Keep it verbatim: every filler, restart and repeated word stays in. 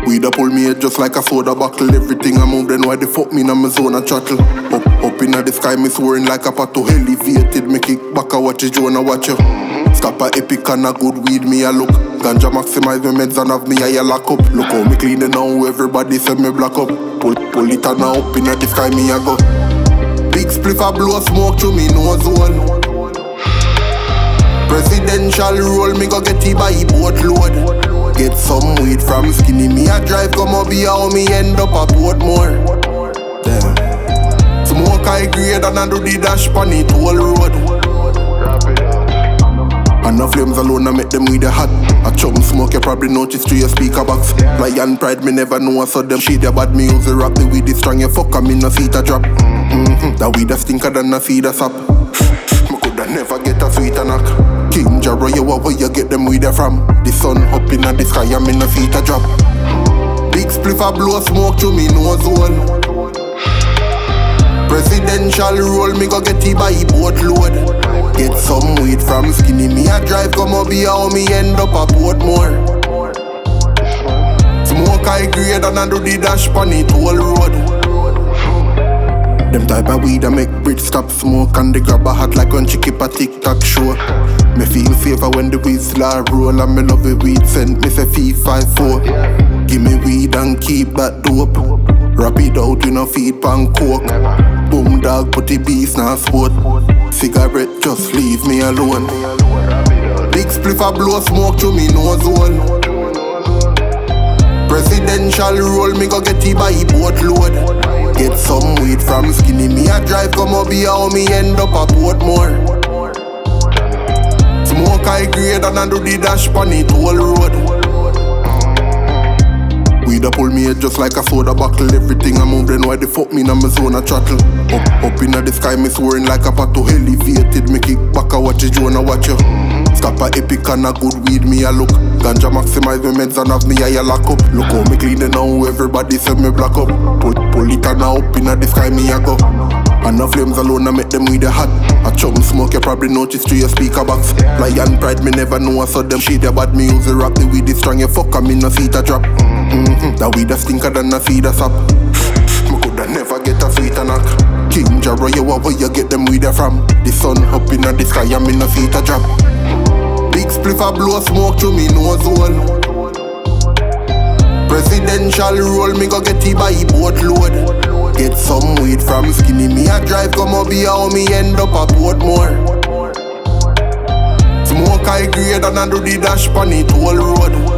Weed a pull me head just like a soda bottle. Everything I move, then why the fuck me in my zone a chattel? Up, up in the sky, me soaring like a pato. Elevated, me kick back a watch it, Jonah watch you. Scapa epic and a good weed, me a look. Ganja maximize my meds and have me a lock up. Look how me clean it now, everybody say me black up. Pull, pull it and now up in the sky, me a go. Big spliff a blow smoke through me nose hole. Presidential roll, me go get it by boatload. Get some weed from skinny, me a drive come up here, how me end up a Portmore. Damn. Smoke high grade and I do the dash pon it whole road. And the flames alone I make them with the hot. A chum smoke you probably notice through your speaker box. Lion pride me never know I saw them shit ya bad me use the rock. The weed is strong you fuck and me no see it a drop. Mm-hmm. That weed a stinker than a feed a sap. Me coulda never get a sweet a knock. King Jarrah, you where you get them weed from? The sun up in the sky and me no see it a drop. Big spliff a blow smoke through me nose hole. Presidential roll, me go get it by boatload. Get some weed from skinny, me a drive come up here, how me end up a Portmore. Smoke high grade and I do the dash pon it whole road. Them type of weed that make Brit stop smoke and they grab a hat like when she keep a tic-tac show. Me feel safer when the weed slide roll and me love the weed scent, me say fee five four. Give me weed and keep that dope. Wrap it out, you know feed pan coke. Boom dog, put the beast now sport. Cigarette, just leave me alone. Big spliff a blow smoke through me nose hole. Presidential roll, me go get it by boatload. Get some weed from skinny, me a drive come up here, how me end up a Portmore. Smoke high grade and I do the dash pon it whole road. Weed a pull me head just like a soda bottle. Everything I move, then why the fuck me in my zone a chattel? Up, up in the sky, me soaring like a pato. Elevated, me kick back a watch it, Jonah watch you. Scapa epic and a good weed, me a look. Ganja maximize my meds and have me a lock up. Look how me clean it now, everybody say me black up. Pull, pull it and now up in the sky, me a go. And the flames alone I make them with the hot. A chum smoke you probably notice through your speaker box. Lion pride me never know I saw them shit ya bad me use the rock. The weed is strong you fuck and me no see it a drop. Mm-hmm. That weed a stinker than a feed a sap. Me coulda never get a sweet a knock. King Jarrah, you where you get them weed from? The sun up in the sky and me no see it a drop. Big spliff a blow smoke through me nose hole. Presidential roll, me go get it by boatload. Get some weed from skinny, me a drive come up here, how me end up a Portmore. Smoke high grade and I do the dash pon it whole road.